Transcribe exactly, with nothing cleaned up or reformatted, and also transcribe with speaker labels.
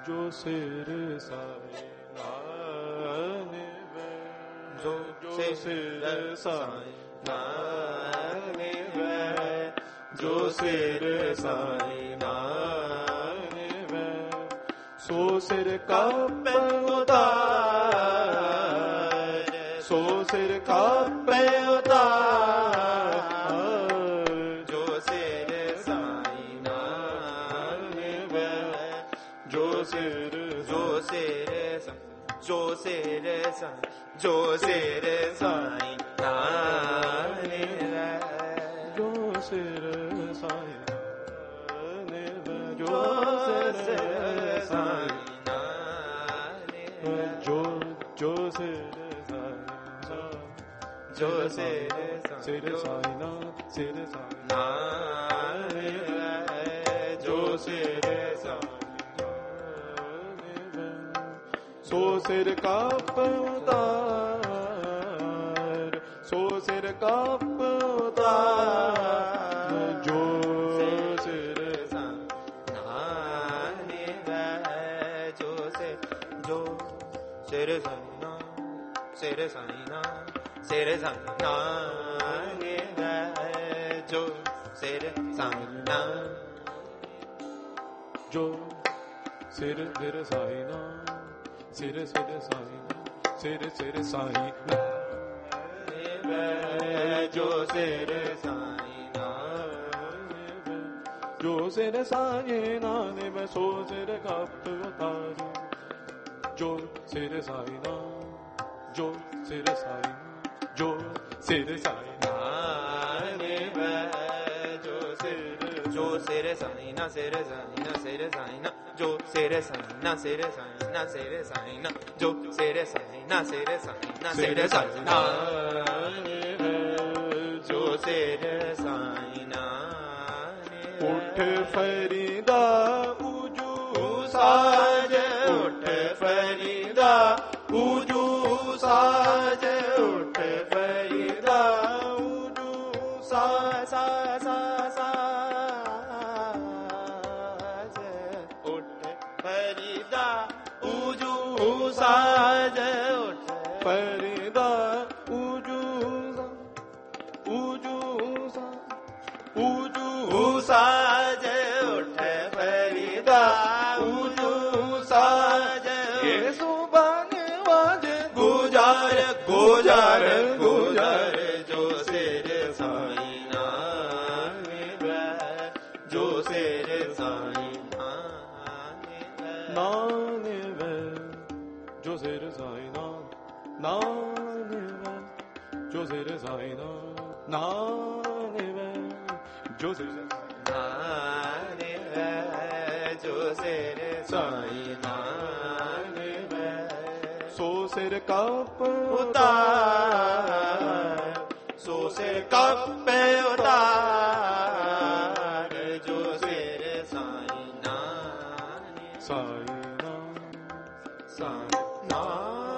Speaker 1: ਜੋ ਸਿਰ ਸਾਈ ਨਾਨਕ ਜੋ ਸਿਰ ਸਾਈ ਨਾਨਕ ਜੋ ਸਿਰ ਸਾਈ ਨਾਨਕ ਸੋ ਸਿਰ ਕਾਪੈ ਉਤਾਰ ਸੋ ਸਿਰ ਕਾਪੈ ਉਤਾਰ ਜੋ ਸਿਰ ਸਾਈ ਨਾਨਕ ਜੋ ਸਿਰ ਜੋ ਸਿਰ ਜੋ ਸਿਰ ਜੋ ਸਿਰ ਸਾਈ ਨਾਨਕ ਜੋ ਸਿਰ ਸਾਈ ਨਾਨਕ ਜੋ ਸਿਰ ਸਾਈ ਨਾਨਕ ਜੋ ਜੋ ਸਿਰ ਜੋ ਸਿਰ ਸਿਰ ਸਾਈ ਨਾਨਕ ਸਿਰ ਸਾਈ ਨਾਨਕ ਜੋ ਸਿਰ ਸਾਈ ਸੋ ਸਿਰ ਕਾਪ ਉਤਾਰ ਸੋ ਸਿਰ ਕਾਪ ਉਤਾਰ ਜੋ ਸਿਰ ਨਾਨਕ ਜੋ ਸਿਰ ਜੋ ਸਿਰ ਸਾਈਨਾ ਸਿਰ ਸਾਈਨਾ ਸਿਰ ਸਾਈਨਾ ਜੋ ਸਿਰ ਸਾਈਨਾ ਜੋ ਸਿਰ ਸਿਰ ਸਾਈਨਾ ਸਿਰ ਸਿਰ ਸਾਈ ਸਿਰ ਸਿਰ ਸਾਈ ਨਾਨਕ ਜੋ ਸਿਰ ਸਾਈ ਨਾਨਕ ਜੋ ਸਿਰ ਸਾਈ ਨਾਨਕ ਸੋ ਸਿਰ ਕਾਪ ਉਤਾਰ ਜੋ ਸਿਰ ਸਾਈ ਨਾਨਕ ਜੋ ਸਿਰ ਸਾਈ ਜੋ ਸਿਰ ਸਾਈ ਨਾਨਕ ਜੋ ਸਿਰ ਜੋ ਸਿਰ ਸਾਈ ਨਾ ਸਿਰ ਸਾਈ ਨਾ ਸਿਰ ਸਾਈ ਨਾ ਜੋ ਸਿਰ ਸਾਈ ਨਾ ਸਿਰ ਸਾਈ ਨਾ ਸਿਰ ਸਾਈ ਨਾ ਜੋ ਸਿਰ ਸਾਈ ਨਾ ਸਿਰ ਸਾਈ ਨਾ ਸਿਰ ਸਾਈ ਨਾ ਜੋ ਸਿਰ ਸਾਈ ਨਾ ਉੱਠ ਫਰੀਦਾ ਉਜੂ ਸਾਜ ਉੱਠ ਫਰੀਦਾ ਉਜੂ ਸਾਜ ਉੱਠ ਫਰੀਦਾ ਉਜੂ ਸਾ ਸਾ ਸਾ ਸਾ ਫਰੀਦਾ ਉਜੂ ਸਾਜ ਉੱਠ ਫਰੀਦਾ ਉਜੂ ਉਜੂ ਸਾ ਉਜੂ ਸਾਜ ਉੱਠ ਫਰੀਦਾ ਉਜੂ ਸਾਜ ਇਹ ਸੁਬਾਨ ਵਾਜ ਗੁਜਾਰ ਗੁਜਾਰ ਗੁਜਾਰ ਜੋ ਸਿਰ ਸਾਈ ਨਾਨਕ ਜੋ ਸਿਰ ਸਾਈ ਨਾਨਕ ਜੋ ਸਿਰ ਸਾਈ ਨਾਨਕ ਜੋ ਸਿਰ ਸਾਈ ਨਾਨਕ ਜੋ ਸਿਰ ਨਾਨਕ ਜੋ ਸਿਰ ਸਾਈ ਨਾਨਕ ਸੋ ਸਿਰ ਕਾਪ ਉਤਾਰ ਸੋ ਸਿਰ ਕਾਪੈ ਉਤਾਰ ਜੋ ਸਿਰ ਸਾਈ ਨਾਨਕ ਸਾਈ ਨਾਨਕ ਸਾਈ ਨਾਨਕ